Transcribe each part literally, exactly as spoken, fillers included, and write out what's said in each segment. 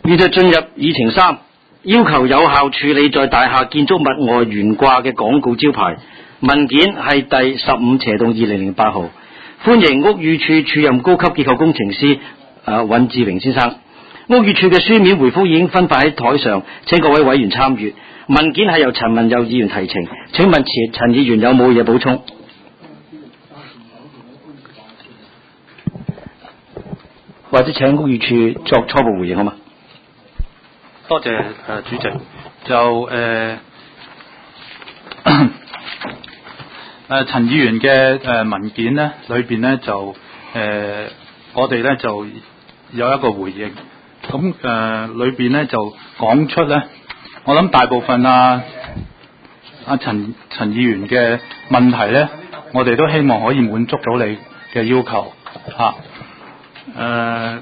現在進入議程三，要求有效處理在大廈建築物外懸掛嘅廣告招牌。文件係第十五斜洞二零零八號。歡迎屋宇署署任高級結構工程師誒尹志榮先生。屋宇署嘅書面回覆已經分發喺台上，請各位委員參閱。文件係由陳文佑議員提呈，請問陳議員有冇嘢補充？或者請屋宇署作初步回應好嗎？ 多謝誒、呃、主席。就誒誒陳議員嘅誒、呃、文件咧，裏邊咧就誒、呃、我哋咧就有一個回應。咁誒裏邊咧就講出咧，我諗大部分啊阿陳陳議員嘅問題咧，我哋都希望可以滿足到你嘅要求嚇。誒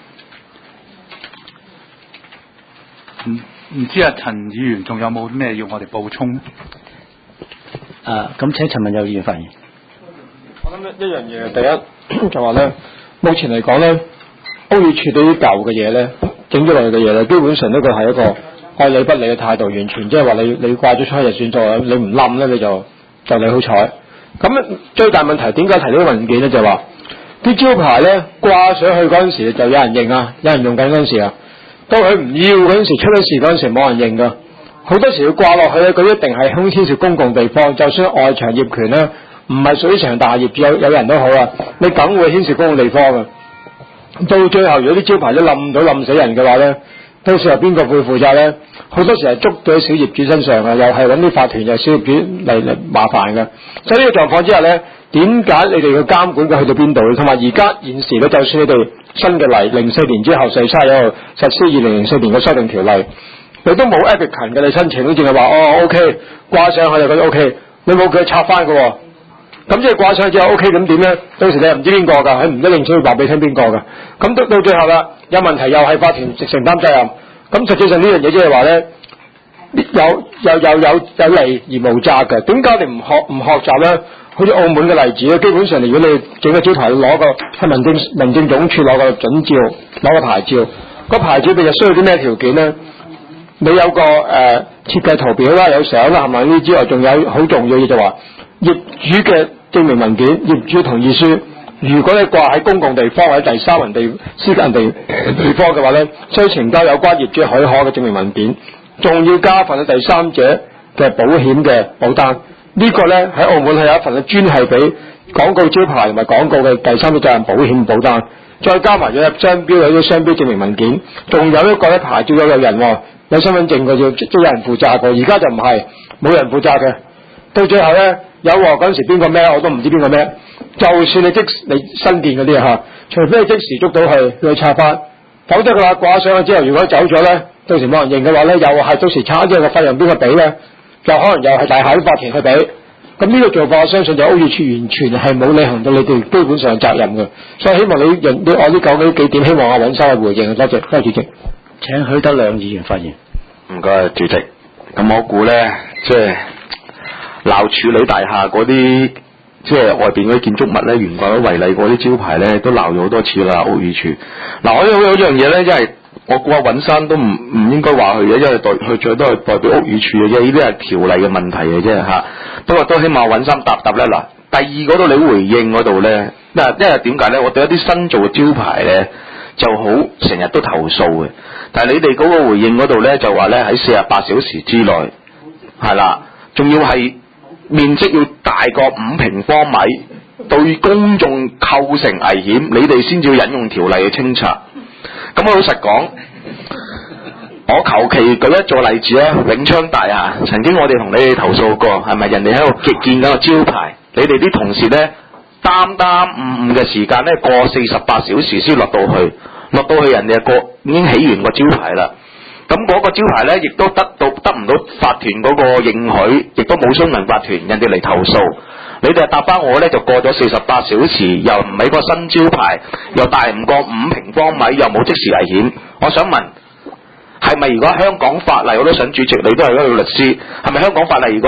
唔唔知啊，陳議員仲有冇咩要我哋補充咧？ 啊，咁請陳文佑議員發言。 我諗一一樣嘢，第一就話咧，目前嚟講咧，屋宇署對於舊嘅嘢咧，整咗落去嘅嘢咧，基本上呢個係一個愛理不理嘅態度，完全即係話你你掛咗出去就算咗，你唔冧咧你就就你好彩。咁最大問題點解提呢個文件咧？就係話啲招牌咧掛上去嗰陣時就有人認啊，有人用緊嗰陣時啊，當佢唔要嗰陣時出咗事嗰陣時冇人認噶。好多時要掛落去咧，佢一定係空牽涉公共地方，就算外牆業權咧唔係屬於成大業主有有人都好啦，你梗會牽涉公共地方嘅。到最後如果啲招牌都冧到冧死人嘅話咧，到時候邊個會負責咧？好多時係捉到喺小業主身上嘅，又係揾啲法團又係小業主嚟嚟麻煩嘅。所以呢個狀況之下咧，點解你哋嘅監管嘅去到邊度？同埋而家現時咧，就算你哋新嘅例零四年之後四月三十一號實施二零零四年嘅修訂條例。你都冇 applicant 嘅，你申請都淨係話哦 OK 掛上去就覺得 OK， 你冇佢拆翻嘅，咁即係掛上去之後 OK， 咁點咧？到時你又唔知邊個㗎，佢唔一定需要話俾你聽邊個㗎。咁到到最後啦，有問題又係法團承擔責任。咁實際上呢樣嘢即係話咧，有有有有有利而無責嘅。點解你唔學唔學習咧？好似澳門嘅例子咧，基本上如果你整個招牌攞個喺民政民政總署攞個準照，攞個牌照，個牌照佢就需要啲咩條件咧？你有個誒、呃、設計圖表啦，有相啦，係咪？呢之外仲有好重要嘅就話業主嘅證明文件、業主同意書。如果你掛喺公共地方或者第三人地私人地地方嘅話咧，需要呈交有關業主許可嘅證明文件，仲要加份第三者嘅保險嘅保單。這個、呢個咧喺澳門係有一份嘅專係俾廣告招牌同埋廣告嘅第三者責任保險保單，再加埋咗商標有啲商標證明文件，仲有一個咧牌照有有人、哦。有身份證嘅要都有人負責嘅，而家就唔係冇人負責嘅。到最後咧有鑊嗰陣時邊個孭我都唔知邊個孭。就算你即你新建嗰啲嚇，除非你即時捉到去去拆翻，否則嘅話掛上去之後，如果走咗咧，到時冇人認嘅話咧，又係到時拆之後嘅費用邊個俾咧？就可能又係大廈啲法團去俾。咁呢個做法我相信就屋宇署完全係冇履行到你哋基本上責任嘅。所以希望你你我呢講嗰幾點，希望阿尹生去回應。多謝，多謝主席。 請許德亮議員發言。 唔該，主席。咁我估咧，即係鬧處理大廈嗰啲，即係外邊嗰啲建築物咧，懸掛咗違例嗰啲招牌咧，都鬧咗好多次啦。屋宇署嗱，我有有樣嘢咧，因為我估阿尹生都唔唔應該話佢嘅，因為代佢最多係代表屋宇署嘅啫，呢啲係條例嘅問題嘅啫嚇。不過都希望尹生答答咧。嗱，第二嗰度你回應嗰度咧，嗱，因為點解咧？我哋一啲新做嘅招牌咧，就好成日都投訴嘅，但係你哋嗰個回應嗰度咧就話咧喺四十八小時之內係啦，仲要係面積要大過五平方米，對公眾構成危險，你哋先至要引用條例去清拆。咁我老實講，我求其舉一座例子啦，永昌大廈曾經我哋同你哋投訴過，係咪人哋喺度建緊個招牌，你哋啲同事咧擔擔誤誤嘅時間咧過四十八小時先落到去，落到去人哋個已經起完個招牌啦。咁嗰個招牌咧亦都得到得唔到法團嗰個認許，亦都冇詢問法團，人哋嚟投訴。你哋答翻我咧就過咗四十八小時，又唔係個新招牌，又大唔過五平方米，又冇即時危險。我想問，係咪如果香港法例，我都想主席你都係一個律師，係咪香港法例如果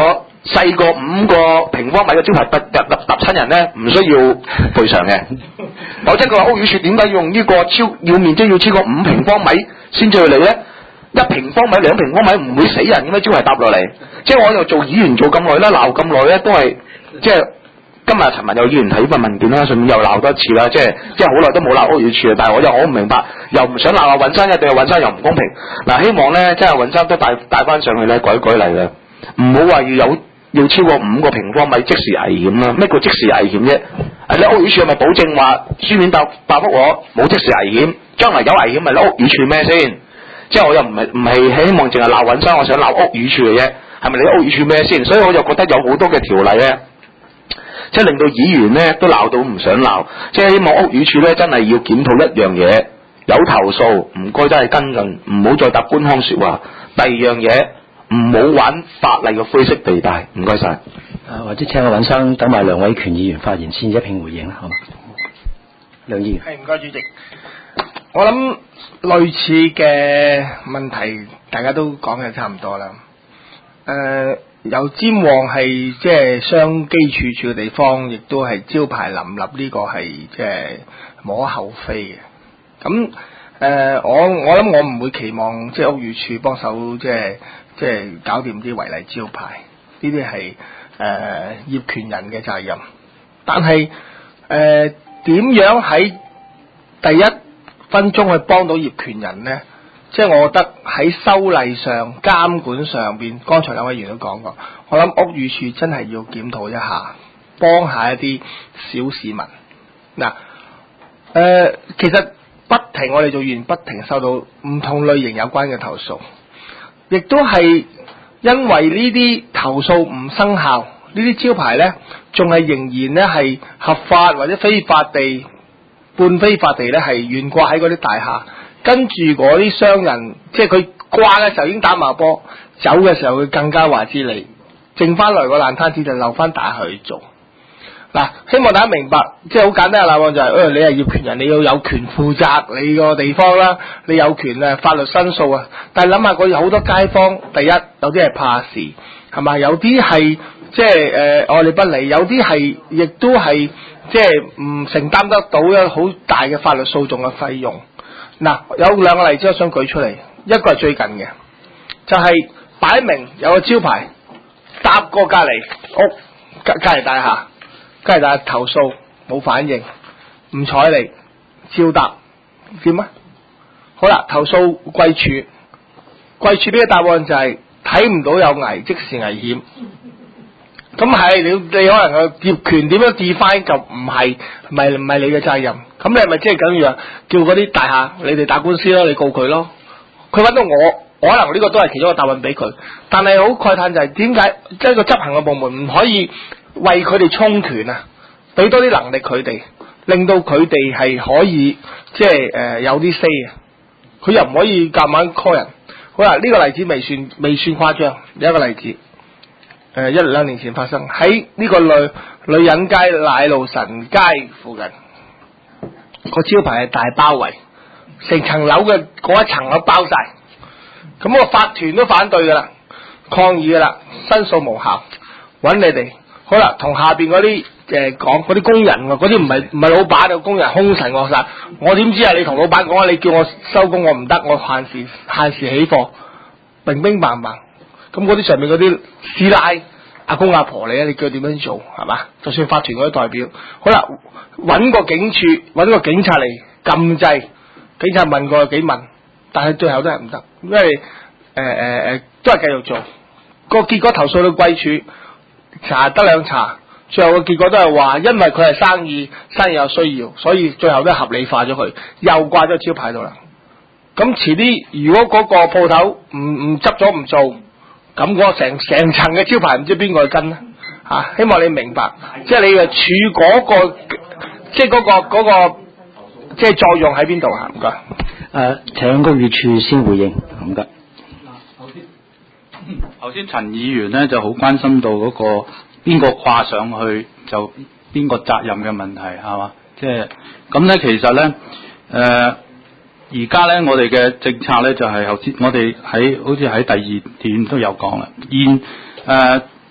細過五個平方米嘅招牌揼揼揼揼親人咧，唔需要賠償嘅。或者佢話屋宇署點解用呢個超要面積要超過五平方米先至去嚟咧？一平方米兩平方米唔會死人咁樣招牌搭落嚟。即係我又做議員做咁耐啦，鬧咁耐咧都係即係。今日陳文有議員睇份文件啦，順便又鬧多一次啦，即係即係好耐都冇鬧屋宇署，但係我又好唔明白，又唔想鬧阿尹生嘅，對阿尹生又唔公平。嗱，希望咧即係阿尹生都帶帶翻上去咧改改例嘅，唔好話要有要超過五個平方米即時危險啦。咩叫即時危險啫？誒，你屋宇署係咪保證話書面答答覆我冇即時危險，將來有危險咪攞屋宇署咩先？即係我又唔係唔係希望淨係鬧尹生，我想鬧屋宇署嘅啫，係咪你屋宇署咩先？所以我就覺得有好多嘅條例咧。即係令到議員咧都鬧到唔想鬧，即係希望屋宇署咧真係要檢討一樣嘢，有投訴唔該真係跟進，唔好再搭官腔説話。第二樣嘢唔好玩法例嘅灰色地帶，唔該晒。 啊，或者請阿尹生等埋梁偉權議員發言先一併回應啦，好嘛？梁議員係唔該主席，我諗類似嘅問題大家都講嘅差唔多啦。誒、呃。有尖旺係即係商機處處嘅地方，亦都係招牌林立，呢、這個係即係無可厚非嘅。咁誒、呃，我我諗我唔會期望即係屋宇署幫手，即係即係搞掂啲違例招牌，呢啲係誒業權人嘅責任。但係誒點樣喺第一分鐘去幫到業權人呢？即係我覺得喺修例上、監管上邊，剛才兩位議員都講過，我諗屋宇署真係要檢討一下，幫下一啲小市民。嗱，誒，其實不停我哋做議員不停收到唔同類型有關嘅投訴，亦都係因為呢啲投訴唔生效，呢啲招牌呢仲係仍然呢係合法或者非法地、半非法地呢係懸掛喺嗰啲大廈。跟住嗰啲商人，即係佢掛嘅時候已經打麻波，走嘅時候佢更加話之你，剩翻來個爛攤子就留翻大廈去做。嗱，希望大家明白，即係好簡單嘅答案就係、是，誒、哎，你係業權人，你要有權負責你個地方啦，你有權誒法律申訴啊。但係諗下嗰有好多街坊，第一有啲係怕事，係咪？有啲係即係誒愛理不理，有啲係亦都係即係唔承擔得到一好大嘅法律訴訟嘅費用。嗱，有兩個例子我想舉出嚟，一個係最近嘅，就係、是、擺明有個招牌搭過隔離屋、隔隔離大廈，隔離大廈投訴冇反應，唔睬你，照搭點啊？好啦，投訴貴處，貴處俾嘅答案就係睇唔到有危，即是危險。咁係你你可能個業權點樣 define 就唔係唔係唔係你嘅責任。咁你係咪即係等於話叫嗰啲大廈你哋打官司咯，你告佢咯？佢揾到我，可能呢個都係其中一個答案俾佢。但係好慨嘆就係點解即係個執行嘅部門唔可以為佢哋充權啊？俾多啲能力佢哋，令到佢哋係可以即係誒有啲 say 啊！佢又唔可以夾硬 call 人。好啦，呢、這個例子未算未算誇張，有一個例子。誒、呃，一兩年前發生喺呢個女女人街奶路臣街附近，個招牌係大包圍，成層樓嘅嗰一層都包晒，咁、那個法團都反對噶啦，抗議噶啦，申訴無效，揾你哋，好啦，同下邊嗰啲誒講嗰啲工人喎，嗰啲唔係唔係老闆嘅工人，兇神惡煞，我點知啊？你同老闆講啊，你叫我收工我唔得，我限時限時起貨，明明白白。咁嗰啲上面嗰啲師奶阿公阿婆你啊，你叫佢點樣做係嘛？就算法團嗰啲代表，好啦，揾個警署揾個警察嚟禁制，警察問過幾問，但係最後都係唔得，因為誒誒誒都係繼續做，個結果投訴到貴處，查得兩查，最後個結果都係話，因為佢係生意，生意有需要，所以最後都係合理化咗佢，又掛咗招牌度啦。咁遲啲如果嗰個鋪頭唔唔執咗唔做。咁嗰個成成層嘅招牌唔知邊個去跟咧嚇、啊？希望你明白，即係你嘅處嗰、嗰個，即係嗰、嗰個嗰、嗰個，即係作用喺邊度啊？唔該。誒、 呃，請屋宇署先回應，唔該。 頭先頭先陳議員咧就好關心到嗰、嗰個邊個掛上去就邊個責任嘅問題係嘛？即係咁咧，其實咧誒。呃而家咧，我哋嘅政策咧就係頭先，我哋喺好似喺第二點都有講啦。現誒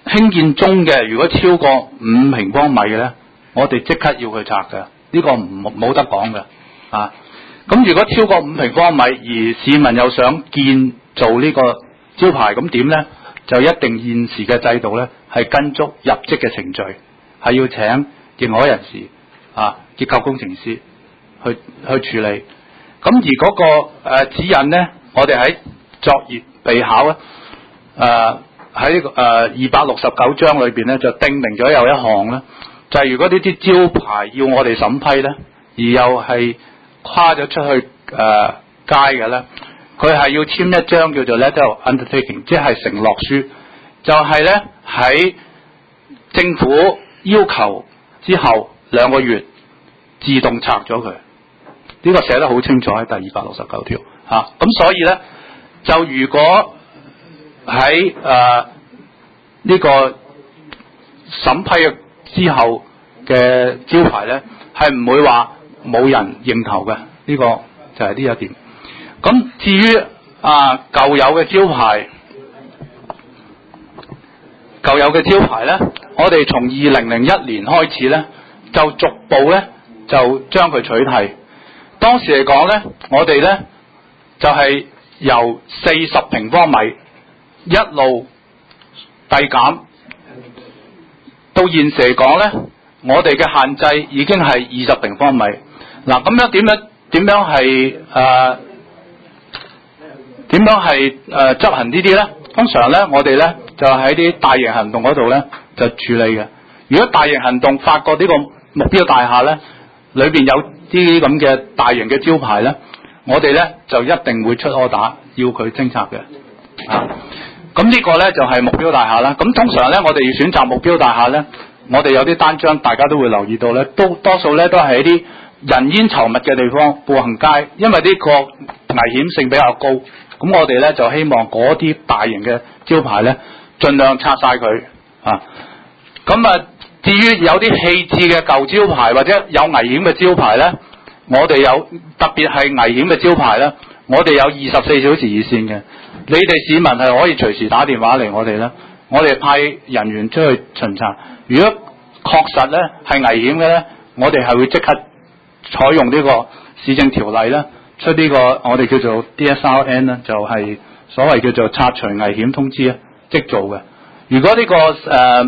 興建中嘅，如果超過五平方米嘅咧，我哋即刻要去拆嘅，呢、這個唔冇得講嘅啊。咁如果超過五平方米，而市民又想建做呢個招牌，咁點咧？就一定現時嘅制度咧，係跟足入職嘅程序，係要請認可人士啊、結構工程師去去處理。咁而嗰、那個、呃、指引咧，我哋喺作業備考咧，誒喺誒二百六十九章裏邊咧，就定明咗有一項咧，就係、是、如果呢啲招牌要我哋審批咧，而又係跨咗出去誒、呃、街嘅咧，佢係要簽一張叫做 letter of undertaking， 即係承諾書，就係咧喺政府要求之後兩個月自動拆咗佢。呢、這個寫得好清楚喺第二百六十九條嚇。咁、啊、所以咧，就如果喺誒呢個審批嘅之後嘅招牌咧，係唔會話冇人認頭嘅。呢、這個就係呢一點。咁至於啊舊有嘅招牌，舊有嘅招牌咧，我哋從二零零一年開始咧，就逐步咧就將佢取締。當時嚟講咧，我哋咧就係、是、由四十平方米一路遞減，到現時嚟講咧，我哋嘅限制已經係二十平方米。嗱，咁樣點樣點樣係誒點樣係誒執行呢啲咧？通常咧，我哋咧就喺啲大型行動嗰度咧就處理嘅。如果大型行動發覺呢個目標大廈咧裏邊有啲咁嘅大型嘅招牌咧，我哋咧就一定會出 order 要佢偵察嘅。啊，咁呢個咧就係、是、目標大廈啦。咁通常咧，我哋要選擇目標大廈咧，我哋有啲單張，大家都會留意到咧，都多數咧都係一啲人煙稠密嘅地方，步行街，因為呢個危險性比較高。咁我哋咧就希望嗰啲大型嘅招牌咧，盡量拆晒佢啊。咁啊，至於有啲棄置嘅舊招牌或者有危險嘅招牌咧，我哋有特別係危險嘅招牌咧，我哋有二十四小時熱線嘅。你哋市民係可以隨時打電話嚟我哋咧，我哋派人員出去巡查。如果確實咧係危險嘅咧，我哋係會即刻採用呢個市政條例咧，出呢個我哋叫做 D S R N 咧，就係所謂叫做拆除危險通知啊，即做嘅。如果呢個誒誒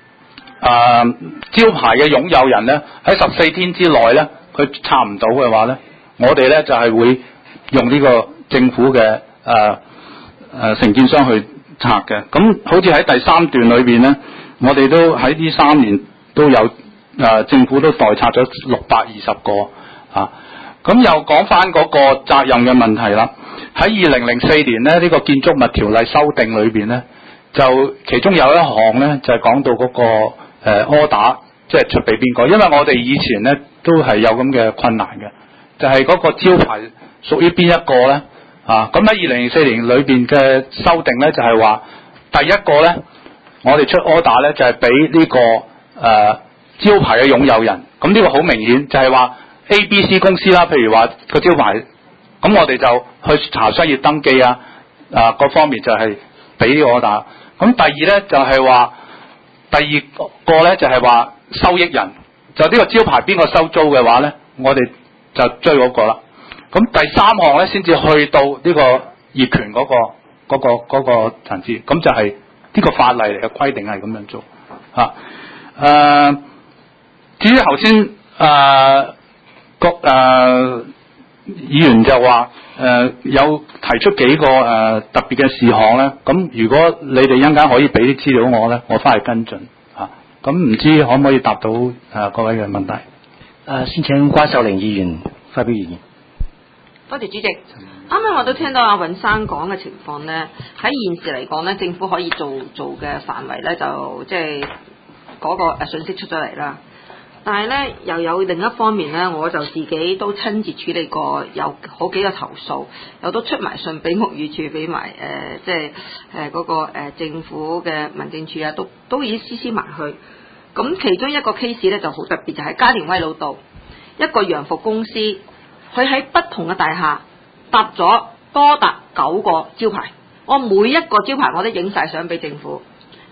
招牌嘅擁有人咧喺十四天之內咧，佢拆唔到嘅話咧，我哋咧就係會用呢個政府嘅誒誒承建商去拆嘅。咁好似喺第三段裏邊咧，我哋都喺呢三年都有誒、呃、政府都代拆咗六百二十個啊。咁又講翻嗰個責任嘅問題啦。喺二零零四年咧，呢、這個建築物條例修訂裏邊咧，就其中有一項咧就係、是、講到嗰、那個誒、呃、order，即係出俾邊個？因為我哋以前咧都係有咁嘅困難嘅，就係、是、嗰個招牌屬於邊一個咧？啊，咁喺二零零四年裏邊嘅修訂咧，就係、是、話第一個咧，我哋出 order 咧就係俾呢個誒、呃、招牌嘅擁有人。咁呢個好明顯就係話 A、B、C 公司啦，譬如話個招牌，咁我哋就去查商業登記啊，啊各方面就係俾呢個 order。咁第二咧就係、是、話第二個咧就係、是、話收益人，就呢個招牌邊個收租嘅話咧，我哋就追嗰個啦。咁第三項咧，先至去到呢個業權嗰、那個嗰、那個嗰、那個層次，咁就係呢個法例嚟嘅規定係咁樣做嚇。誒、啊，至於頭先誒個誒議員就話誒、呃、有提出幾個誒、呃、特別嘅事項咧，咁如果你哋一陣間可以俾啲資料我咧，我翻去跟進嚇。咁、啊、唔知可唔可以答到誒、呃、各位嘅問題？誒、 呃，先請關秀玲議員發表意見。 多謝主席。啱啱我都聽到阿尹生講嘅情況咧，喺現時嚟講咧，政府可以做做嘅範圍咧，就即係嗰個誒信息出咗嚟啦。但係咧，又有另一方面咧，我就自己都親自處理過，有好幾個投訴，又都出埋信俾屋宇署，俾埋誒即係誒嗰個、呃、政府嘅民政處啊，都都已經私私埋去。咁其中一個 case 咧就好特別，就係、是、加連威老道一個洋服公司。佢喺不同嘅大廈搭咗多達九個招牌，我每一個招牌我都影晒相俾政府，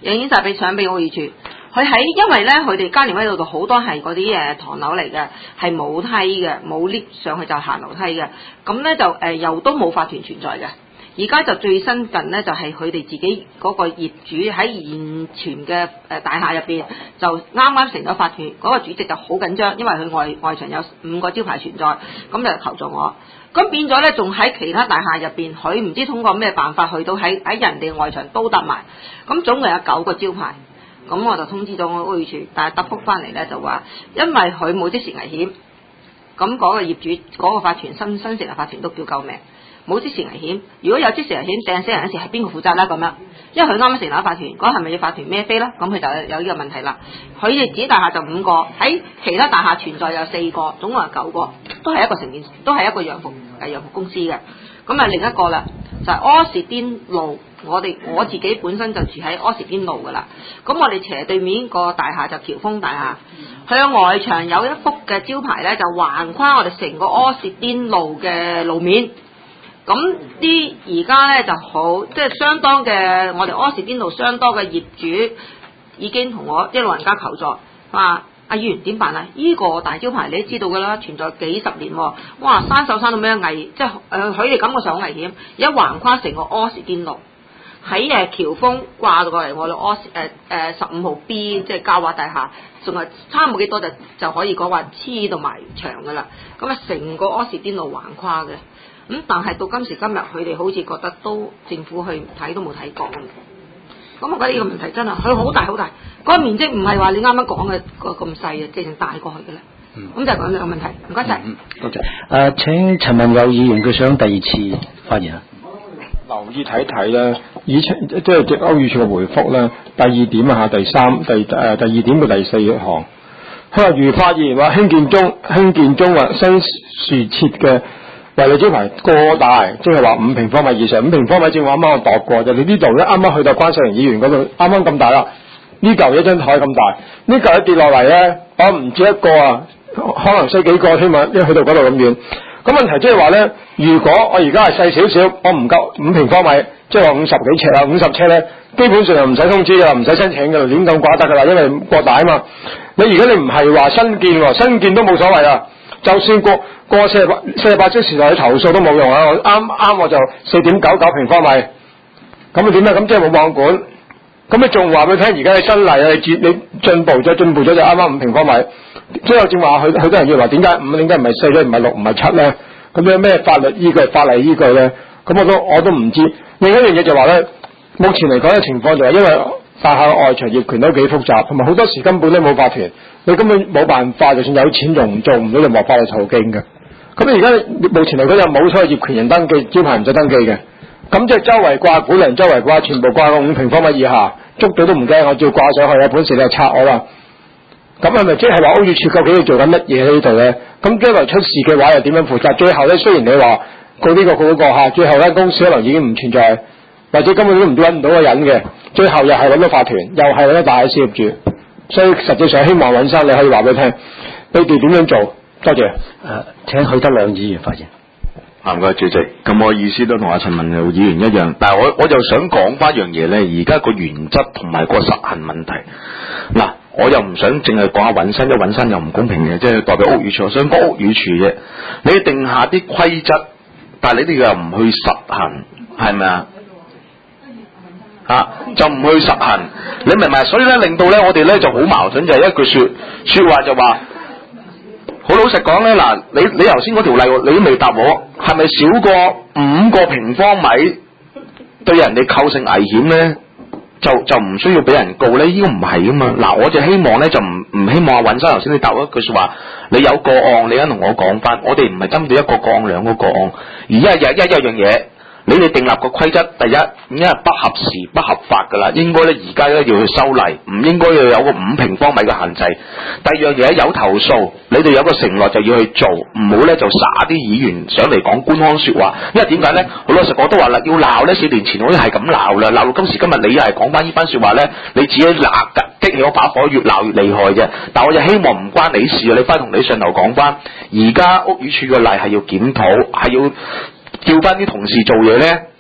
影影晒俾相俾屋宇署。佢喺因為咧，佢哋嘉年威道度好多係嗰啲誒唐樓嚟嘅，係冇梯嘅，冇 lift 上去就行樓梯嘅。咁咧就誒、呃、又都冇法團存在嘅。而家就最新近咧，就係佢哋自己嗰個業主喺現存嘅誒大廈入邊，就啱啱成咗法團，嗰、那個主席就好緊張，因為佢外外牆有五個招牌存在，咁就求助我。咁變咗咧，仲喺其他大廈入邊，佢唔知通過咩辦法去到喺喺人哋外牆都搭埋，咁總共有九個招牌。咁我就通知咗我屋宇署，但係答覆翻嚟咧就話，因為佢冇即時危險，咁嗰個業主嗰、嗰個法團新新成立法團都叫救命，冇即時危險。如果有即時危險掟死人嗰時係邊個負責咧？咁樣，因為佢啱啱成立法團，嗰係咪要法團孭飛咧？咁佢就有呢個問題啦。佢哋自己大廈就五個，喺其他大廈存在有四個，總共有九個，都係一個承建，都係一個洋服誒洋服公司嘅。咁啊另一個啦，就係、柯士甸路。我哋我自己本身就住喺柯士甸路噶啦，咁我哋斜對面個大廈就僑豐大廈，佢嘅外牆有一幅嘅招牌咧，就橫跨我哋成個柯士甸路嘅路面。咁啲而家咧就好，即係相當嘅，我哋柯士甸路相當嘅業主已經同我啲老人家求助，話阿議員點辦啊？依、這個大招牌你都知道噶啦，存在幾十年喎，哇！生鏽生到咩危，即係誒佢哋感覺上好危險，而家橫跨成個柯士甸路。喺誒僑豐掛到過嚟我哋柯誒誒十五號 B 即係嘉華大廈，仲係差冇幾多就就可以講話黐到埋牆噶啦。咁啊，成個柯士甸路橫跨嘅，咁但係到今時今日，佢哋好似覺得都政府去睇都冇睇過咁。咁我覺得呢個問題真係佢好大好大，嗰、那個面積唔係話你啱啱講嘅個咁細嘅，直情大過去嘅啦。咁、嗯、就係講呢個問題。唔該晒。 嗯，多謝。誒、呃，請陳文友議員佢想第二次發言啊。 留意睇睇咧，以前即係即歐宇署嘅回覆咧，第二點啊，第三第誒、呃、第二點嘅第四行，佢話如發現話興建中興建中或新樹設嘅違例招牌過大，即係話五平方米以上，五平方米正話啱啱我度過就你呢度咧，啱啱去到關世榮議員嗰度，啱啱咁大啦，呢嚿一張台咁大，呢嚿一跌落嚟咧，我唔止一個啊，可能細幾個添啊，因為去到嗰度咁遠。咁問題即係話咧，如果我而家係細少少，我唔夠五平方米，即係話五十幾尺啊，五十尺咧，基本上又唔使通知噶啦，唔使申請噶啦，亂咁掛得噶啦，因為過大啊嘛。你而家你唔係話新建喎，新建都冇所謂啦，就算過過四十八四十八小時內去投訴都冇用啊！我啱啱我就四點九九平方米，咁啊點啊？咁即係冇網管，咁你仲話俾佢聽，而家你新例啊，你進你進步咗，進步咗就啱啱五平方米。即係正話，佢好多人要話點解五點解唔係四咧，唔係六，唔係七咧？咁有咩法律依據、法例依據咧？咁我都我都唔知。另一樣嘢就話咧，目前嚟講嘅情況就係因為大廈外牆業權都幾複雜，同埋好多時根本都冇法團，你根本冇辦法，就算有錢用，做唔到任何法律途徑嘅。咁你而家目前嚟講又冇所謂業權人登記，招牌唔使登記嘅。咁即係周圍掛鼓勵，周圍掛全部掛個五平方米以下，捉到都唔驚，我照掛上去，有本事你就拆我啦。咁係咪即係話屋宇署究竟要做緊乜嘢喺呢度咧？咁將來出事嘅話又點樣負責？最後咧，雖然你話告呢個告嗰個嚇，最後間公司可能已經唔存在，或者根本都唔揾唔到個人嘅，最後又係揾到法團，又係揾到大 S 業主，所以實際上希望尹生你可以話俾佢聽，你哋點樣做？多謝。誒、呃，請許德亮議員發言。 唔該，主席。咁我意思都同阿陳文友議員一樣，但係我我就想講翻一樣嘢咧，而家個原則同埋個實行問題嗱。我又唔想淨係講下尹生，因為尹生又唔公平嘅，即係代表屋宇署，我想講屋宇署啫。你定下啲規則，但係你哋又唔去實行，係咪啊？嚇，就唔去實行，你明唔明？所以咧，令到咧我哋咧就好矛盾，就係、是、一句説説話就話，好老實講咧，嗱，你你頭先嗰條例你都未答我，係咪少過五個平方米對人哋構成危險咧？就就唔需要俾人告咧？呢、這個唔係噶嘛。嗱，我就希望咧就唔唔希望阿尹生頭先你答我一句説話，你有個案你而家同我講翻，我哋唔係針對一個個案兩個個案，而家有一一樣嘢。你哋訂立個規則，第一已經係不合時不合法㗎啦，應該咧而家咧要去修例，唔應該要有個五平方米嘅限制。第二樣嘢有投訴，你哋有個承諾就要去做，唔好咧就撒啲議員上嚟講官腔説話。因為點解咧？好老實講都話啦，要鬧咧，四年前我都係咁鬧啦，鬧到今時今日你又係講翻呢班説話咧，你自己鬧激起嗰把火，越鬧越厲害啫。但我就希望唔關你事啊，你翻同你上頭講翻，而家屋宇署嘅例係要檢討，係要。叫翻啲同事做嘢咧，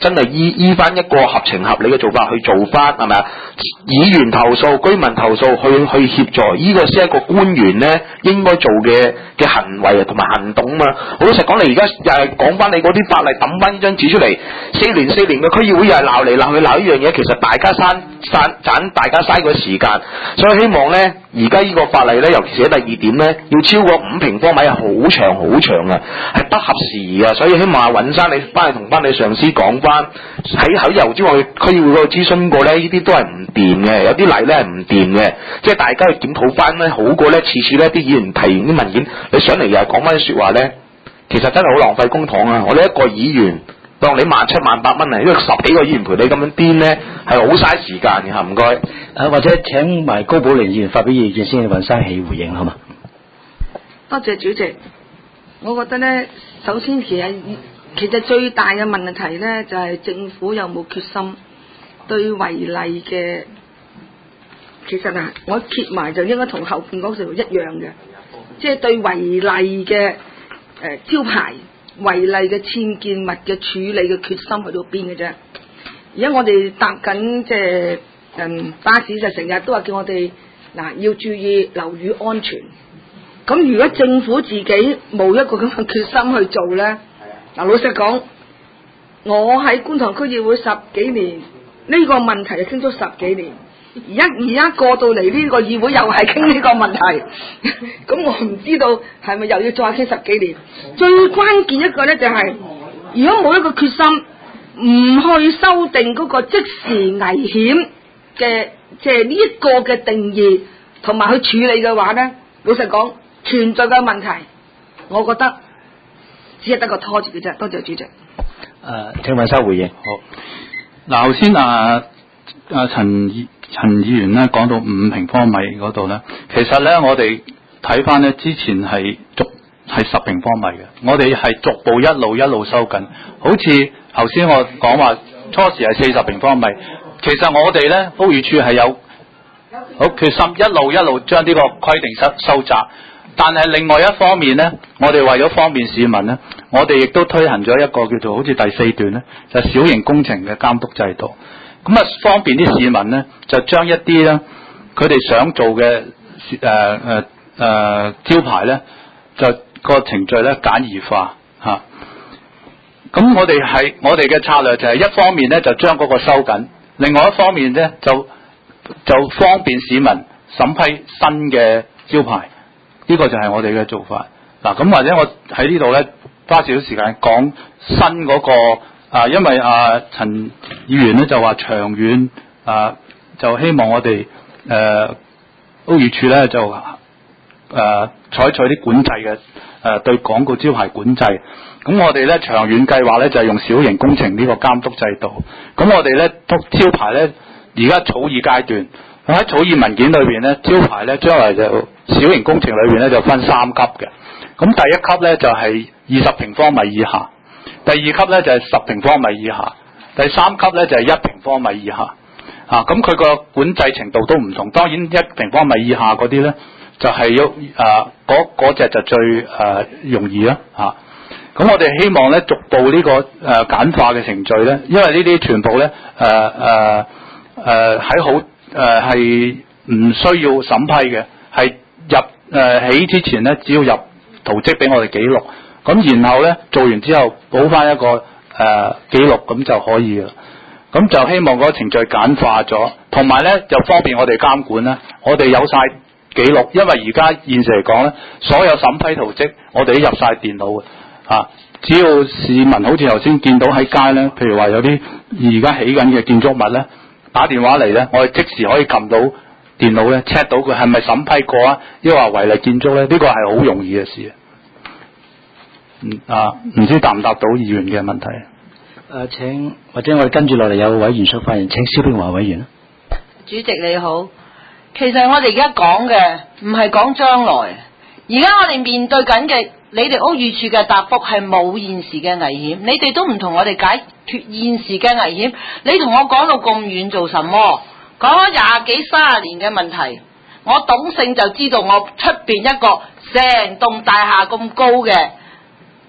真係依依翻一個合情合理嘅做法去做翻，係咪啊？議員投訴、居民投訴，去去協助，呢、這個先係一個官員咧應該做嘅嘅行為啊，同埋行動啊嘛。好老實講，你而家又係講翻你嗰啲法例，抌翻呢張紙出嚟，四年四年嘅區議會又係鬧嚟鬧去鬧呢樣嘢，其實大家嘥嘥盞大家嘥個時間，所以希望咧，而家呢個法例咧，尤其是喺第二點咧，要超過五平方米係好長好長啊，係不合時宜啊，所以希望阿尹生你翻去同翻你上司講翻，喺喺油尖旺區議會嗰度諮詢過咧，呢啲都係唔掂嘅，有啲例咧係唔掂嘅，即係大家去檢討翻咧，好過咧次次咧啲議員提完啲文件，你上嚟又係講翻啲説話咧，其實真係好浪費公帑啊！我哋一個議員當你萬七萬八蚊啊，因為十幾個議員陪你咁樣癲咧，係好嘥時間嘅嚇，唔該。 啊，或者請埋高寶玲議員發表意見先，尹生起回應好嘛？ 多謝主席。我覺得咧，首先其實其實最大嘅問題咧，就係、是、政府有冇決心對違例嘅，其實啊，我揭埋就應該同後邊嗰條一樣嘅，即係對違例嘅誒、呃、招牌、違例嘅僭建物嘅處理嘅決心去到邊嘅啫。而家我哋搭緊即係嗯巴士就成日都話叫我哋嗱要注意樓宇安全。咁如果政府自己冇一個咁嘅決心去做咧，嗱老實講，我喺觀塘區議會十幾年，呢個問題就傾咗十幾年，而家而家過到嚟呢個議會又係傾呢個問題，咁我唔知道係咪又要再傾十幾年？最關鍵一個咧就係，如果冇一個決心，唔去修訂嗰個即時危險嘅即係呢一個嘅定義，同埋去處理嘅話咧，老實講。存在嘅問題，我覺得只係得個拖字嘅啫。多謝主席。誒、 呃，請尹生回應。 好。嗱，頭先啊啊陳議陳議員咧講到五平方米嗰度咧，其實咧我哋睇翻咧之前係逐係十平方米嘅，我哋係逐步一路一路收緊。好似頭先我講話初時係四十平方米，其實我哋咧屋宇署係有好決心一路一路將呢個規定收收窄。但係另外一方面咧，我哋為咗方便市民咧，我哋亦都推行咗一個叫做好似第四段咧，就係、小型工程嘅監督制度。咁啊，方便啲市民咧，就將一啲咧佢哋想做嘅誒誒誒招牌咧，就個程序咧簡易化嚇。咁、啊、我哋係我哋嘅策略就係一方面咧就將嗰個收緊，另外一方面咧就就方便市民審批新嘅招牌。呢個就係我哋嘅做法。嗱，咁或者我喺呢度咧花少少時間講新嗰、那個啊，因為啊陳議員咧就話長遠啊，就希望我哋誒屋宇署咧就誒、啊、採取啲管制嘅誒、啊、對廣告招牌管制。咁我哋咧長遠計劃咧就係、是、用小型工程呢個監督制度。咁我哋咧招牌咧而家草擬階段。喺草擬文件裏邊咧，招牌咧將來就小型工程裏邊咧就分三級嘅。咁第一級咧就係二十平方米以下，第二級咧就係十平方米以下，第三級咧就係一平方米以下。啊，咁佢個管制程度都唔同。當然一平方米以下嗰啲咧就係要啊嗰嗰隻就最誒、呃、容易啦。啊，咁我哋希望咧逐步呢、這個誒、呃、簡化嘅程序咧，因為呢啲全部咧誒誒誒喺好。誒係唔需要審批嘅，係入誒、呃、起之前咧，只要入圖則俾我哋記錄，咁然後咧做完之後補翻一個誒、呃、記錄咁就可以啦。咁就希望嗰個程序簡化咗，同埋咧就方便我哋監管啦。我哋有晒記錄，因為而家現時嚟講咧，所有審批圖則我哋都入晒電腦嘅啊。只要市民好似頭先見到喺街咧，譬如話有啲而家起緊嘅建築物咧。打電話嚟咧，我哋即時可以撳到電腦咧 check 到佢係咪審批過啊，抑或違例建築咧？呢、這個係好容易嘅事。嗯啊，唔知答唔答到議員嘅問題？誒、 呃，請或者我哋跟住落嚟有委員想發言，請蕭冰華委員。 主席你好，其實我哋而家講嘅唔係講將來，而家我哋面對緊嘅，你哋屋宇署嘅答覆係冇現時嘅危險，你哋都唔同我哋解決現時嘅危險，你同我講到咁遠做什麼？講咗廿幾三十年嘅問題，我懂性就知道我出邊一個成棟大廈咁高嘅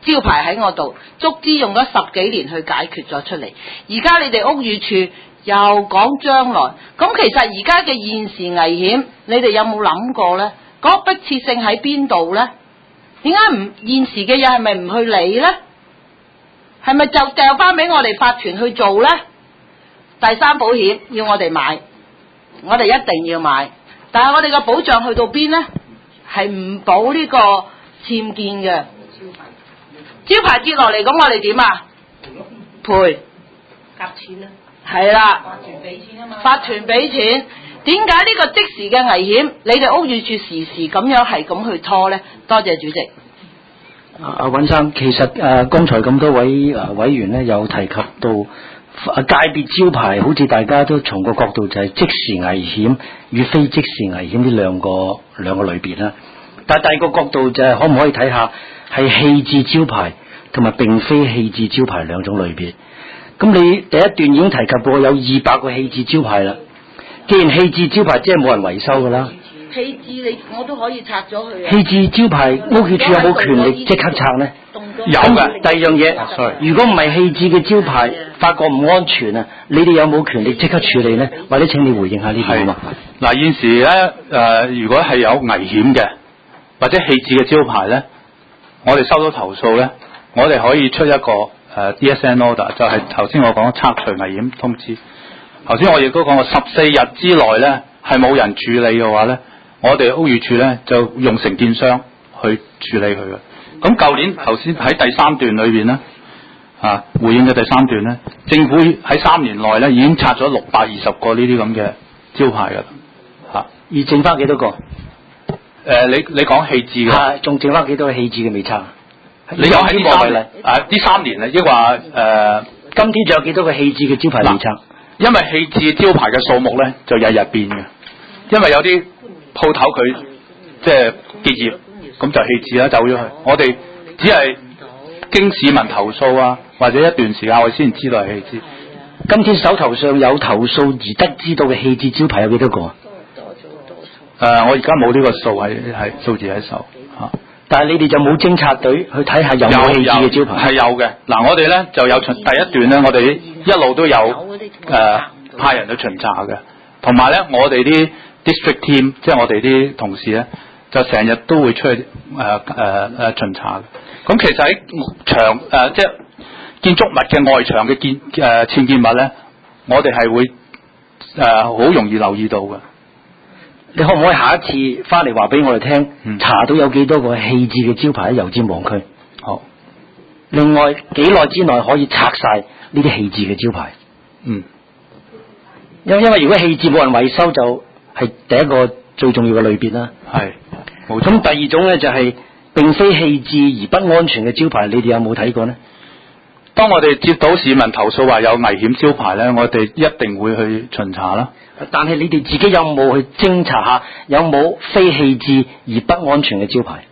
招牌喺我度，足之用咗十幾年去解決咗出嚟。而家你哋屋宇署又講將來，咁其實而家嘅現時危險，你哋有冇諗過呢？嗰、那個迫切性喺邊度呢？點解唔現時嘅嘢係咪唔去理呢？係咪就掉翻俾我哋法團去做呢？第三保險要我哋買，我哋一定要買，但係我哋嘅保障去到邊呢？係唔保呢個僭建嘅招牌跌落嚟，咁我哋點啊？賠夾錢啊！係啦，法團俾錢啊嘛。法團俾錢，點解呢個即時嘅危險，你哋屋宇署時時咁樣係咁去拖呢？多謝主席。 阿尹生，其實誒、呃，剛才咁多位誒、呃、委員咧，有提及到誒、呃、界別招牌，好似大家都從個角度就係即時危險與非即時危險呢兩個兩個類別啦。但係第二個角度就係可唔可以睇下係棄置招牌同埋並非棄置招牌兩種類別？咁你第一段已經提及過有二百個棄置招牌啦。既然棄置招牌即係冇人維修噶啦。 棄置你我都可以拆咗佢。 棄置招牌屋宇署有冇權力即刻拆呢？ 有嘅。 第二樣嘢，如果唔係棄置嘅招牌，發覺唔安全啊，你哋有冇權力即刻處理呢？或者請你回應下呢點啊？ 嗱，現時咧誒、呃，如果係有危險嘅或者棄置嘅招牌咧，我哋收到投訴咧，我哋可以出一個誒、呃、D S N order，就係頭先我講拆除危險通知。頭先我亦都講過，十四日之內咧係冇人處理嘅話咧，我哋屋宇署咧就用承建商去處理佢嘅。咁舊年頭先喺第三段裏邊咧，啊回應嘅第三段咧，政府喺三年內咧已經拆咗六百二十個呢啲咁嘅招牌噶啦，嚇、啊。 而剩翻幾多個？誒、 呃，你你講棄置嘅， 係仲剩翻幾多個棄置嘅未拆？ 你又喺呢三年啊？呢三年啊，抑或誒？ 今天仲有幾多個棄置嘅招牌未拆？ 因為棄置招牌嘅數目咧就日日變嘅，因為有啲鋪頭佢即係結業，咁就棄置啦，走咗去。我哋只係經市民投訴啊，或者一段時間我先知道係棄置。 今天手頭上有投訴而得知道嘅棄置招牌有幾多個啊？ 誒、呃，我而家冇呢個數係係數字喺手嚇。 但係你哋就冇偵察隊去睇下有冇棄置嘅招牌？ 係有嘅。嗱，我哋咧就有巡第一段咧，我哋一路都有誒、呃、派人去巡查嘅，同埋咧我哋啲 district team，即係我哋啲同事咧，就成日都會出去誒誒誒巡查嘅。咁其實喺牆誒即係建築物嘅外牆嘅建誒僭建物咧，我哋係會誒好、呃、容易留意到嘅。 你可唔可以下一次翻嚟話俾我哋聽，嗯、查到有幾多個棄置嘅招牌喺油尖旺區？ 好。 另外幾耐之內可以拆晒呢啲棄置嘅招牌？ 嗯。 因因為如果棄置冇人維修，就係第一個最重要嘅類別啦。 係。冇錯。 咁第二種咧就係、是、並非棄置而不安全嘅招牌，你哋有冇睇過呢？ 當我哋接到市民投訴話有危險招牌咧，我哋一定會去巡查啦。 但係你哋自己有冇去偵查下有冇非棄置而不安全嘅招牌？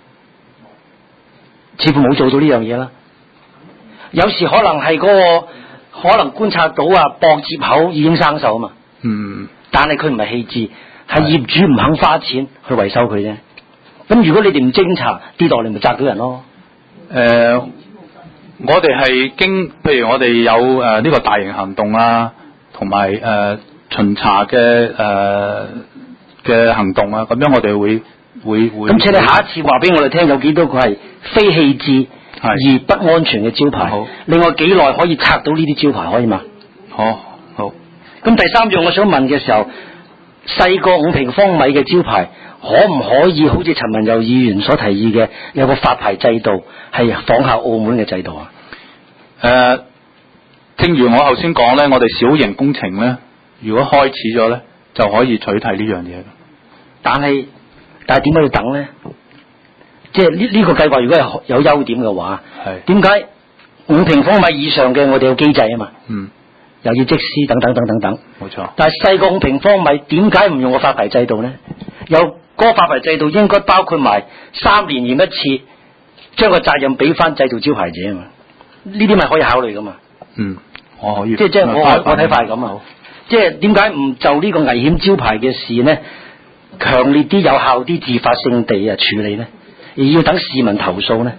似乎冇做到呢樣嘢啦。有時可能係嗰、那個可能觀察到啊，駁接口已經生鏽啊嘛。 嗯。但係佢唔係棄置，係業主唔肯花錢去維修佢啫。咁如果你哋唔偵查，跌落嚟咪砸到人咯。 誒、呃，我哋係經，譬如我哋有誒呢、呃這個大型行動啊，同埋誒。巡查嘅誒嘅行動啊，咁樣我哋會會會。咁請你下一次話俾我哋聽，有幾多個係非棄置而不安全嘅招牌？好。另外幾耐可以拆到呢啲招牌可以嘛？ 好，好。 咁第三樣我想問嘅時候，細過五平方米嘅招牌，可唔可以好似陳文佑議員所提議嘅，有個發牌制度，係仿效澳門嘅制度啊？ 誒、呃，正如我頭先講咧，我哋小型工程咧。如果開始咗咧，就可以取締呢樣嘢。 但係但係點解要等咧？即係呢呢個計劃如果係有優點嘅話，係點解五平方米以上嘅我哋有機制啊嘛？嗯，又要則師等等等等等。 冇錯。 但係細過五平方米，點解唔用個發牌制度咧？有嗰個發牌制度應該包括埋三年驗一次，將個責任俾翻製造招牌者啊嘛。呢啲咪可以考慮噶嘛？ 嗯，我可以。 即係即係我我睇法係咁啊。即係點解唔就呢個危險招牌嘅事呢？強烈啲、有效啲、自發性地啊處理呢？而要等市民投訴呢？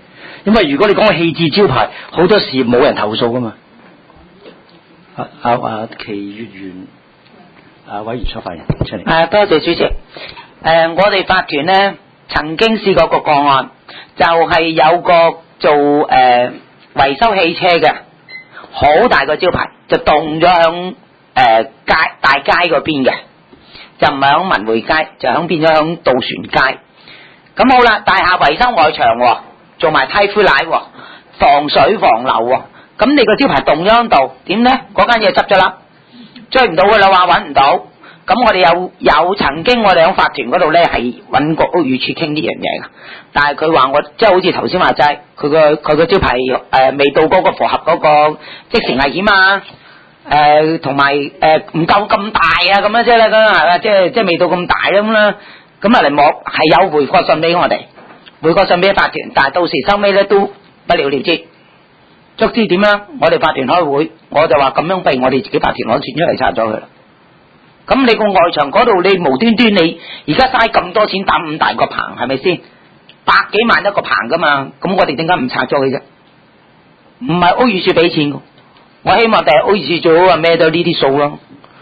因為如果你講棄置招牌，好多時冇人投訴噶嘛。啊啊啊！祁月元啊委員出發人出嚟。 誒，多謝主席。誒、呃，我哋法團咧曾經試過個個案，就係、是、有個做誒、呃、維修汽車嘅，好大個招牌，就動咗響誒街大街嗰邊嘅，就唔係響文匯街，就響變咗響渡船街。咁好啦，大廈維修外牆喎，做埋梯灰奶喎，防水防漏喎。咁你個招牌動咗喺度，點咧？嗰間嘢執咗啦，追唔到佢啦，話揾唔到。咁我哋有有曾經我哋喺法團嗰度咧係揾過屋宇署傾呢樣嘢嘅，但係佢話我即係好似頭先話齋，佢個佢個招牌誒、呃、未到嗰個符合嗰個即時危險啊，誒同埋誒唔夠咁大啊咁樣啫啦，咁係啦，即係即係未到咁大咁啦。咁啊嚟莫係有回覆信俾我哋，回覆信俾法團，但係到時收尾咧都不了了之。足之點樣？我哋法團開會，我就話咁樣，不如我哋自己法團攞錢出嚟拆咗佢啦。咁你個外牆嗰度，你無端端你而家嘥咁多錢打咁大個棚，係咪先？百幾萬一個棚噶嘛，咁我哋點解唔拆咗佢啫？唔係屋宇署俾錢，我希望第日屋宇署最好啊孭到呢啲數咯。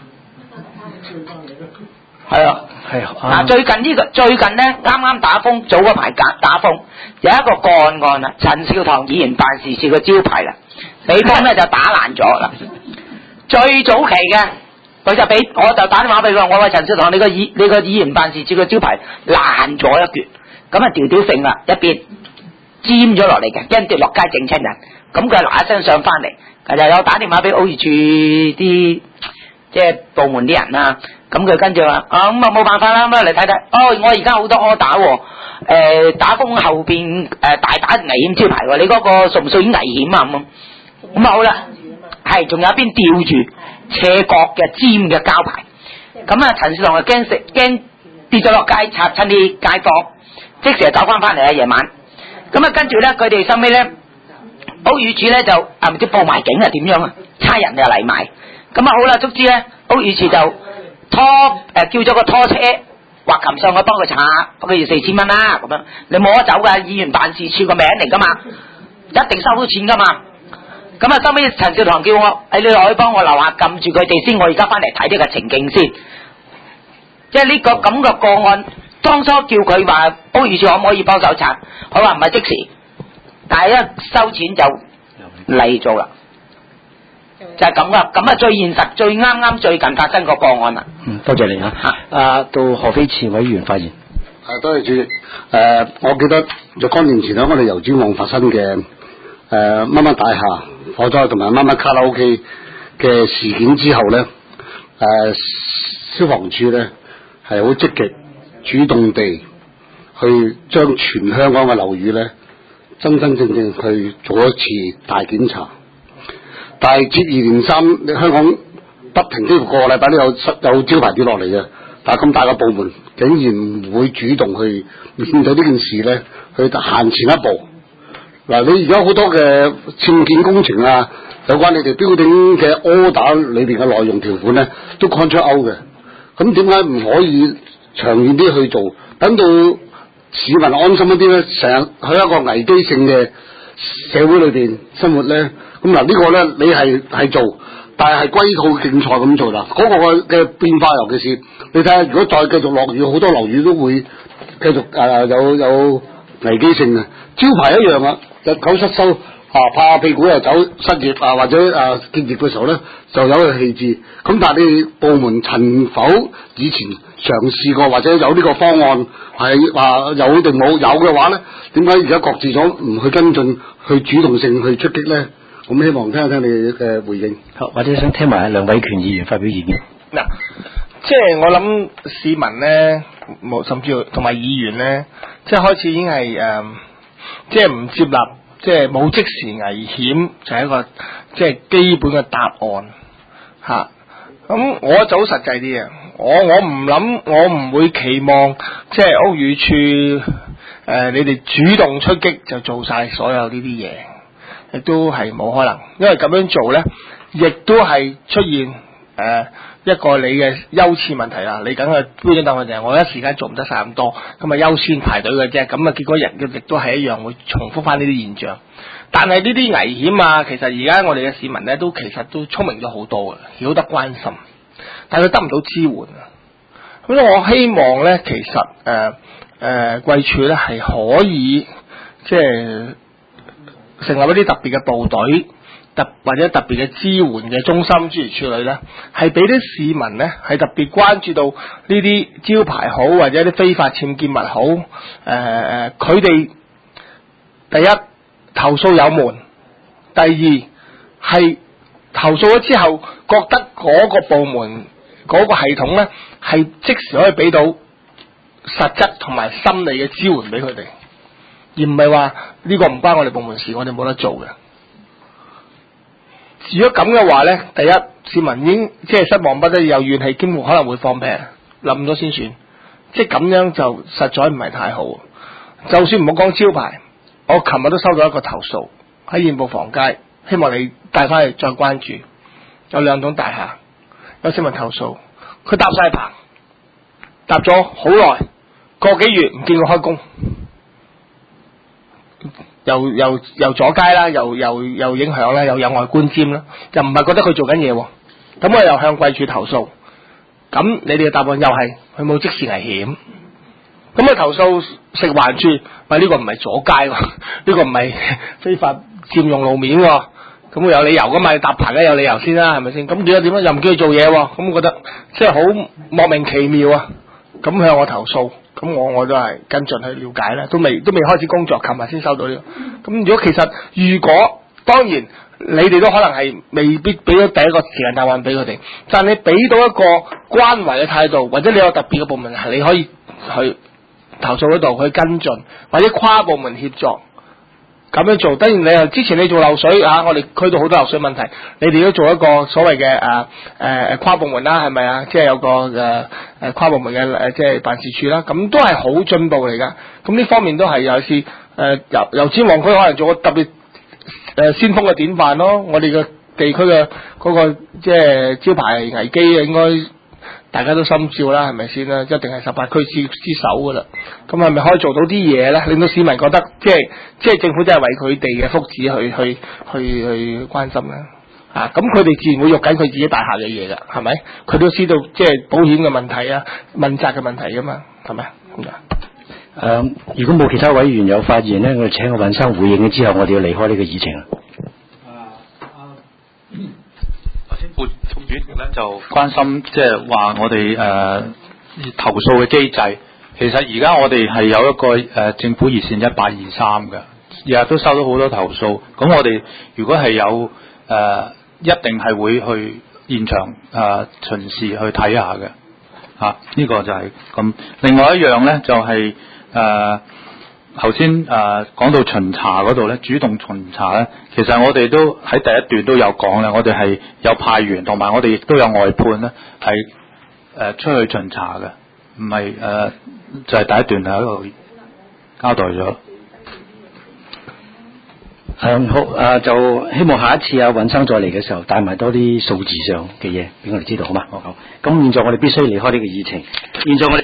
係啊。係啊！最近呢、這個最近咧，啱啱打風，早嗰排打打風，有一個個案案啦，陳少棠議員辦事處個招牌啦，俾風咧就打爛咗啦。最早期嘅，佢就俾我就打電話俾佢，我話陳少棠，你個議你個議員辦事處個招牌爛咗一橛，咁啊條條揈啦，一邊尖咗落嚟嘅，跟住落街整親人，咁佢嗱一聲上翻嚟，又有打電話俾屋宇署啲即係部門啲人啦。咁佢跟住話，啊咁啊冇辦法啦，咁嚟睇睇，哦我而家好多 order 喎，誒打風後邊誒大打危險招牌喎，你嗰個屬唔屬於危險啊咁？咁啊好啦，係仲有一邊吊住斜角嘅尖嘅膠牌，咁啊陳少棠就驚食驚跌咗落街插親啲街坊，即時走翻翻嚟啊夜晚，咁啊跟住咧佢哋收尾咧屋宇署咧就啊唔知報埋警啊點樣啊，差人就嚟埋，咁啊好啦，卒之咧屋宇署就拖誒、呃、叫咗個拖車滑琴上去幫佢查，幫佢要四千蚊啦咁樣，你冇得走噶，議員辦事處個名嚟噶嘛，一定收到錢噶嘛。咁啊收尾陳少棠叫我，誒、哎、你落去幫我樓下撳住佢哋先，我而家翻嚟睇呢個情景先。即係呢個咁嘅個案，當初叫佢話屋宇署可唔可以幫手查，佢話唔係即時，但係一收錢就嚟做啦。就係咁噶，咁啊最現實、最啱啱最近發生個個案啦。 嗯，多謝你啊。啊，到何飛慈委員發言。 係，多謝主席。誒、呃，我記得若干年前喺我哋油尖旺發生嘅誒乜乜大廈火災同埋乜乜卡拉 OK 嘅事件之後咧，誒、呃、消防處咧係好積極主動地去將全香港嘅樓宇咧真真正正去做一次大檢查。但係接二連三，香港不停幾乎個個禮拜都有有招牌跌落嚟嘅，但係咁大個部門竟然唔會主動去面對呢件事咧，去行前一步。嗱，你而家好多嘅僭建工程啊，有關你哋標頂嘅 order 裏邊嘅內容條款咧，都 control out 嘅。咁點解唔可以長遠啲去做，等到市民安心一啲咧？成日喺一個危機性嘅社會裏邊生活咧？咁嗱，呢個咧你係係做，但係係龜兔競賽咁做啦。嗰、那個嘅變化，尤其是你睇下，如果再繼續落雨，好多樓宇都會繼續誒、呃、有有危機性嘅。招牌一樣啊，日久失修啊，怕屁股又走失業啊，或者誒、啊、結業嘅時候咧，就有去棄置。咁但係你部門曾否以前嘗試過，或者有呢個方案係話有定冇？有嘅話咧，點解而家擱置咗唔去跟進，去主動性去出擊咧？咁希望聽一聽你嘅回應， 或者想聽埋梁偉權議員發表意見。 嗱，即係我諗市民咧，冇甚至同埋議員咧，即係開始已經係誒、呃，即係唔接納，即係冇即時危險，就係、是、一個即係基本嘅答案嚇。咁、啊、我就好實際啲嘅，我我唔諗，我唔會期望即係屋宇署誒、呃，你哋主動出擊就做晒所有呢啲嘢。亦都係冇可能，因為咁樣做咧，亦都係出現誒一個你嘅優次問題啦，你梗係標準答案就係我一時間做唔得晒咁多，咁啊優先排隊嘅啫，咁啊結果人嘅亦都係一樣會重複翻呢啲現象。但係呢啲危險啊，其實而家我哋嘅市民咧都其實都聰明咗好多嘅，曉得關心，但係佢得唔到支援啊。咁我希望咧，其實誒誒貴處咧係可以即係成立一啲特別嘅部隊，特或者特別嘅支援嘅中心諸如此類咧，係俾啲市民咧係特別關注到呢啲招牌好或者啲非法僭建物好，誒誒佢哋第一投訴有門，第二係投訴咗之後覺得嗰個部門嗰個系統咧係即時可以俾到實質同埋心理嘅支援俾佢哋，而唔係話呢個唔關我哋部門事，我哋冇得做嘅。如果咁嘅話咧，第一市民已經即係失望不得，有怨氣，幾乎可能會放屁，冧咗先算。即係咁樣就實在唔係太好。就算唔好講招牌，我琴日都收到一個投訴喺燕寶房街，希望你帶翻去再關注。有兩棟大廈，有市民投訴，佢搭晒棚，搭咗好耐，個幾月唔見佢開工。又又又阻街啦，又又又影響啦，又有外觀瞻啦，又唔係覺得佢做緊嘢，咁我又向貴處投訴，咁你哋嘅答案又係佢冇即時危險，咁啊投訴食環署，喂呢個唔係阻街喎，呢個唔係非法佔用路面喎，咁會有理由噶嘛，你搭棚梗有理由先啦，係咪先？咁點解點解又唔叫佢做嘢喎？咁我覺得即係好莫名其妙啊！咁向我投訴。咁我我都係跟進去了解啦，都未都未開始工作，琴日先收到呢個。咁如果其實如果當然你哋都可能係未必俾咗第一個時間答案俾佢哋，但係你俾到一個關懷嘅態度，或者你有特別嘅部門係你可以去投訴嗰度去跟進，或者跨部門協作咁樣做。當然你係之前你做漏水啊，我哋區到好多漏水問題，你哋都做一個所謂嘅誒誒跨部門啦，係咪啊？即係有個誒誒、呃、跨部門嘅誒即係辦事處啦，咁都係好進步嚟噶。咁呢方面都係有時誒由油尖旺區可能做個特別誒、呃、先鋒嘅典範咯。我哋嘅地區嘅嗰個即係招牌危機應該大家都心照啦，係咪先啦？一定係十八區之之首噶啦。咁係咪可以做到啲嘢咧？令到市民覺得即係即係政府真係為佢哋嘅福祉去去去去關心咧？啊，咁佢哋自然會喐緊佢自己大廈嘅嘢噶，係咪？佢都知道即係保險嘅問題啊、問責嘅問題噶嘛，係咪？咁啊。 誒，如果冇其他委員有發言咧，我哋請個尹生回應咗之後，我哋要離開呢個議程啦。 副副主席咧就關心，即係話我哋誒、呃、投訴嘅機制。其實而家我哋係有一個誒、呃、政府熱線一八二三嘅，日日都收到好多投訴。咁我哋如果係有誒、呃，一定係會去現場誒、呃、巡視去睇下嘅。嚇、啊，呢、這個就係、是、咁。另外一樣咧就係誒頭先誒講到巡查嗰度咧，主動巡查咧，其實我哋都喺第一段都有講咧，我哋係有派員，同埋我哋亦都有外判咧，係誒、呃、出去巡查嘅，唔係誒就係、是、第一段喺度交代咗。 係好啊，就希望下一次阿尹生再嚟嘅時候，帶埋多啲數字上嘅嘢俾我哋知道，好嘛？好，咁現在我哋必須離開呢個議程，現在我哋。